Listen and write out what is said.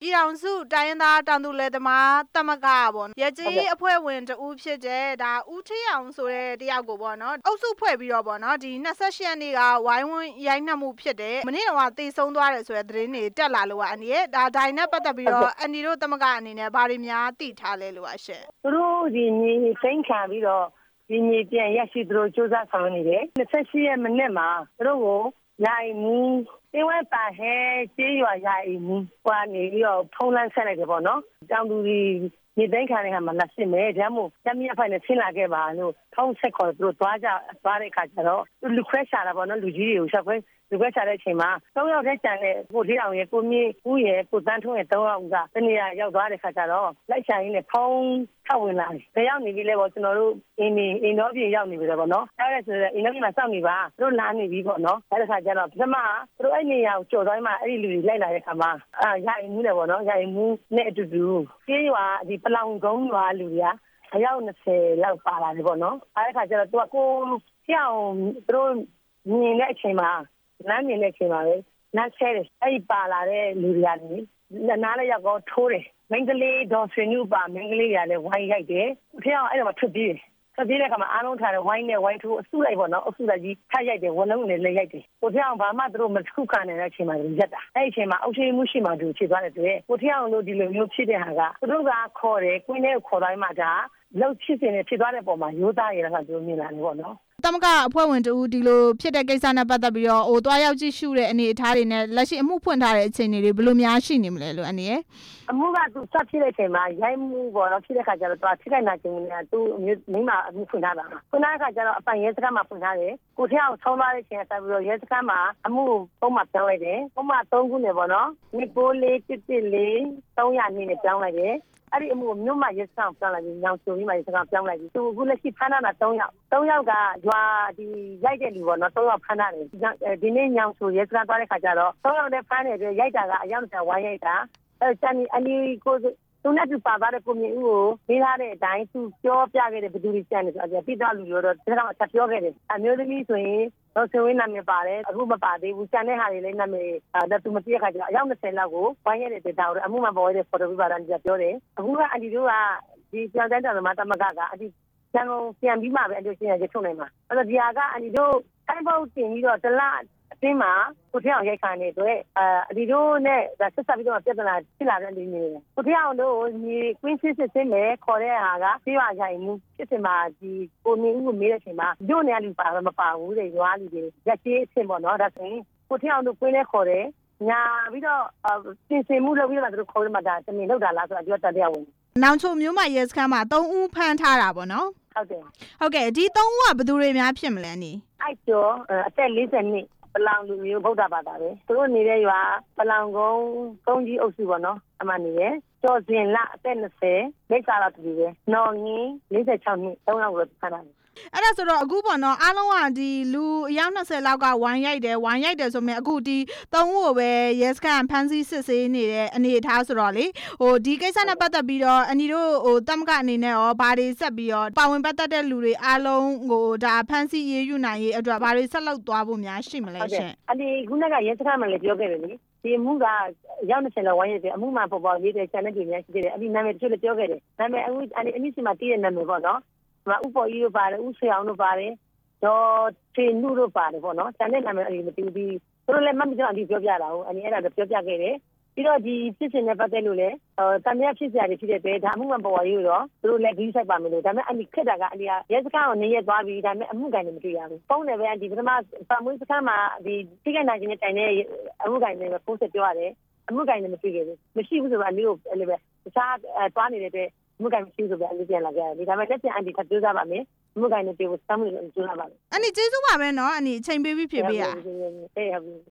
ပြည်ထောင်စုတိုင်းရင်းသားတောင်သူလယ်သမားသမဂ္ဂပေါ့ရကြီးအဖွဲ့ဝင်တဦးဖြစ်တဲ့ဒါဦးထီအောင်ဆိုတဲ့တယောက်ကိုပေါ့နော်အုပ်စုဖွဲ့ပြီးတော့ပေါ့နော်ဒီ28ရက်နေ့ကဝိုင်းဝန်းရိုက်နှက်မှုဖြစ်တယ်မနေ့ကသေဆုံးသွားတယ်ဆိုတဲ့သတင်းတွေတက်လာလို့အန်ဒီရဲ့ဒါဒိုင်နဲ့ပတ်သက်ပြီးတော့အန်ဒီတို့သမဂ္ဂအနေနဲ့ဘာတွေများသိထားလဲလို့ရှင့်သူတို့ဒီညီစိန်ခံပြီးတော့ဒီညီပြန်ရရှိသူတို့စူးစမ်းဆောင်နေတယ်28ရက်မိနစ်မှာသူတို့ကိုယာယီမူတင်ဝဲပါဟဲကျေးရွာယာယီမူကနေပြီးတော့ဖုံးလန်းဆက်လိုက်တယ်ပေါ့နော်တောင်သူဒီညီသိန်းခံတဲ့ဟာမှာလက်စစ်မယ်ဒါမှမဟုတ်တမီးအဖိုင်နဲ့ဆင်းလာခဲ့ပါလို့ထုံးဆက်ခေါ်သူတို့သွားတဲ့အခါကျတော့လူခွဲရှာတာပေါ့နော်လူကြီးတွေကိုရှာခွဲလူခွဲရှာတဲ့အချိန်မှာ3ယောက်တည်းကျန်တဲ့ကိုလေးအောင်ရဲ့ကိုမြင့်ဦးရဲ့ကိုတန်းထွန်းရဲ့3ယောက်ကတနေရာရောက်သွားတဲ့ခါကျတော့လိုက်ရှာရင်းနဲ့ဖုံးထောက်ဝင်လာတယ်။ဒါရောက်နေပြီလေပေါ့ကျွန်တော်တို့အင်းတော်ပြည်ရောက်နေပြီလေပေါ့နော်။အဲ့ဒါဆိုတော့အင်းတော်ပြည်မှာစောင့်နေပါသူတို့လာနေပြီပေါ့နော်။အဲ့ဒါခါကျတော့ပထမသူတို့အဲ့နေရာကိုကြော်သွားမှအဲ့ဒီလူတွေလိုက်လာတဲ့ခါမှာယာယီမူးတယ်ပေါ့နော်။ယာယီမူးနဲ့အတူတူကျေးရွာဒီပလောင်ကုန်းရွာလူတွေကအယောက်20လောက်ပါလာတယ်ပေါ့နော်။အဲ့ဒါခါကျတော့သူကကိုကြောင်သူတို့မြင်တဲ့အချိန်မှာလမ်းမြင်တဲ့အချိန်မှာပဲလမ်းဆဲတယ်အဲ့ဒီပါလာတဲ့လူတွေကလည်းနားလည်းရောက်တော့ထိုးတယ်မင်္ဂလေးဒေါ်ဆွေနုပါမင်္ဂလေးရလည်းဝိုင်းရိုက်တယ်ဖျောင်းအဲ့ဒါမှထွက်ပြေးတယ်ထွက်ပြေးတဲ့အခါမှာအားလုံးထားတယ်ဝိုင်းနဲ့ဝိုင်းထိုးအစုလိုက်ပေါ့နော်အစုလိုက်ကြီးထပ်ရိုက်တယ်ဝလုံးနဲ့လည်းရိုက်တယ်ကိုဖျောင်းဘာမှသူတို့မခုခံနိုင်တဲ့အချိန်မှာရက်တာအဲ့ဒီအချိန်မှာအုပ်ချုပ်မှုရှိမှသူဖြစ်သွားတယ်တဲ့ကိုဖျောင်းတို့ဒီလိုမျိုးဖြစ်တဲ့ဟာကသူတို့ကခေါ်တယ်ကွင်းထဲကိုခေါ်တိုင်းမှဒါလောက်ဖြစ်စင်နေဖြစ်သွားတဲ့ပုံမှာရိုးသားရတာကသူမြင်လာတယ်ပေါ့နော်သမဂ္ဂအဖွဲ့ဝင်တူဒီလိုဖြစ်တဲ့ကိစ္စနဲ့ပတ်သက်ပြီးတော့တွားရောက်ကြည့်ရှုတဲ့အနေအထားတွေနဲ့လက်ရှိအမှုဖွင့်ထားတဲ့အခြေအနေတွေဘယ်လိုများရှိနေမလဲလို့အနေနဲ့အမှုကသူစဖြစ်တဲ့အချိန်မှာရိုက်မှုပေါ့နော်ဖြစ်တဲ့ခါကျတော့သူထိခိုက်နာကျင်နေတာသူမိမအမှုဖွင့်ထားတာဖွင့်ထားတဲ့ခါကျတော့အပိုင်ရဲစခန်းမှာဖွင့်ထားတယ်ကိုထျောက်ဆုံးသွားတဲ့အချိန်ဆက်ပြီးတော့ရဲစခန်းမှာအမှုပုံမှန်ပြောင်းလိုက်တယ်ပုံမှန်3ခုနဲ့ပေါ့နော်29414 300နဲ့ပြောင်းလိုက်တယ်အဲ့ဒီအမှုမြို့မှာရဲစခန်းပြောင်းလိုက်ပြီးညောင်ချိုကြီးမှာရဲစခန်းပြောင်းလိုက်ပြီးသူအခုလက်ရှိဖမ်းထားတာ3ယောက်ကရွာဒီရိုက်တဲ့လူပေါ့နော်3ယောက်ဖမ်းထားတယ်ဒီနေ့ညောင်ချိုရဲစခန်းသွားတဲ့ခါကျတော့3ယောက်နဲ့ဖမ်းတယ်ပြီးရိုက်တာကအယောက်20ဝိုင်းရိုက်တာအဲ့တန်အလီကိုသူနဲ့သူပါသွားတဲ့ကိုမြင့်ဦးကိုပေးထားတဲ့အတိုင်းသူပြောပြခဲ့တဲ့ဘယ်သူတွေကျန်နေဆိုတော့ပြီးတော့လူတွေတော့ဒီကောင်ဆက်ပြောခဲ့တယ်အမျိုးသမီးဆိုရင်တော့ဆွေးဝင်းနာမည်ပါတယ်အခုမပါသေးဘူးကျန်တဲ့ဟာတွေလည်းနာမည်ဒါသူမသိတဲ့ခါကျတော့အယောက်20လောက်ကိုဝိုင်းရတဲ့ဒေတာကိုအမှုမှပေါ်ရတဲ့ဖော်တိုပြပါတာပြောတယ်အခုကအန်တီတို့ကဒီကျောင်းတန်းတော်မှာတမကကအန်တီကျန်ကုန်ပြန်ပြီးမှပဲအန်တီရှင်းရထုတ်နိုင်မှာအဲ့တော့ဒီဟာကအန်တီတို့တိုင်းပေါက်တင်ပြီးတော့တလအင်းမှာကိုထျောင်းရိုက်ခါနေတဲ့အဒီတို့နဲ့ဒါဆက်ဆက်ပြီးတော့ပြဿနာဖြစ်လာတဲ့လူတွေကိုထျောင်းတို့ညီကွင်းစစ်စစ်နဲ့ခေါ်တဲ့ဟာကပြေးပါရိုင်မှုဖြစ်စင်မှာဒီကိုနေဦးကိုမေးတဲ့အချိန်မှာတို့နေရာလူပါမပါဘူးတဲ့ရွာလူတွေရက်ကြီးအစ်ပေါ့နော်ဒါဆိုရင်ကိုထျောင်းတို့ကွင်းနဲ့ခေါ်တယ်ညာပြီးတော့ပြင်ဆင်မှုလုပ်ပြီးတော့သူတို့ခေါ်လို့မှဒါတမင်လောက်တာလားဆိုတော့ပြောတတ်တယ်ဝင်နောင်ချိုမျိုးမှာရဲစခန်းမှာ3ဦးဖမ်းထားတာပေါ့နော်ဟုတ်ကဲ့ဒီ3ဦးကဘယ်သူတွေများဖြစ်မလဲနီအဲ့ကျော်အသက်40နှစ်ပလောင်လူမျိုးဗုဒ္ဓဘာသာပဲသူတို့နေတဲ့ရွာပလောင်ကုန်းကြီးအုပ်စုပေါ့နော်အမှနေရကျော်စင်လအသက်20မိစ္ဆာလာတူပဲနော်ငင်း46နှစ်3ယောက်ကိုဖမ်းတာအဲ့ဒါဆိုတော့အခုပေါ့နော်အားလုံးကဒီလူအယောက်20လောက်ကဝိုင်းရိုက်တယ်ဆိုမြဲအခုဒီ3ဦးကိုပဲရဲစခန်းဖမ်းဆီးစစ်ဆေးနေတဲ့အနေအထားဆိုတော့လေဒီကိစ္စနဲ့ပတ်သက်ပြီးတော့အနီတို့တမကအနေနဲ့ရောဘာတွေဆက်ပြီးတော့ပါဝင်ပတ်သက်တဲ့လူတွေအားလုံးကိုဒါဖမ်းဆီးရေးယူနိုင်ရေးအတွက်ဘာတွေဆက်လုပ်သွားဖို့များရှိမလဲရှင်အဒီခုနကရဲစခန်းမှာလည်းပြောခဲ့တယ်လေဒီအမှုကရောက်20လောက်ဝိုင်းရတယ်အမှုမှပေါ်ပေါ်ရေးတဲ့ channel တွေများရှိသေးတယ်အဲ့ဒီနာမည်တချို့လည်းပြောခဲ့တယ်နာမည်အခုအနည်းစီမှာတည်တဲ့နာမည်ပေါ့နော်ဥပ္ပေါ်ကြီးတို့ပါတယ်ဥဆွေအောင်တို့ပါတယ်ဒေါ်ထေနုတို့ပါတယ်ပေါ့နော်ကျန်တဲ့နာမည်အရင်မသိဘူးသူတို့လည်းမှတ်ပြီးတော့အဒီပြောပြတာဟုတ်အနည်းအဲ့ဒါပြောပြခဲ့တယ်ပြီးတော့ဒီဖြစ်စဉ်နဲ့ပတ်သက်လို့လည်းတန်မြတ်ဖြစ်စရာတွေဖြစ်တဲ့ပဲဒါအမှုမှပေါ်ရေးတော့သူတို့လည်းဂိမ်းဆိုင်ပါမယ်လို့ဒါပေမဲ့အဒီခက်တာကအဒီရဲစခန်းကိုနေရသွားပြီးဒါပေမဲ့အမှုကန်တွေမတွေ့ရဘူးပုံတယ်ပဲအဒီပထမပတ်မွေးစခန်းမှာဒီထိခိုက်နိုင်ခြင်းနဲ့တိုင်တဲ့အမှုကန်တွေပဲပို့ဆက်ပြောရတယ်အမှုကန်တွေမတွေ့ခဲ့ဘူးမရှိဘူးဆိုတော့အနည်းကိုအဲ့လိုပဲတခြားသွားနေတဲ့တဲ့မှုကန်မရှိဆိုတော့အလေးပြန်လာကြတယ်ဒါပေမဲ့လက်ကျန်အန်တီကပြောကြပါမယ်မှုကန်တွေပြေကိုစမ်းမှုလို့ပြောရပါမယ်အန်တီကျေးဇူးပါပဲเนาะအန်တီအချိန်ပေးပြီးဖြေပေးရအေးဟုတ်ပြီ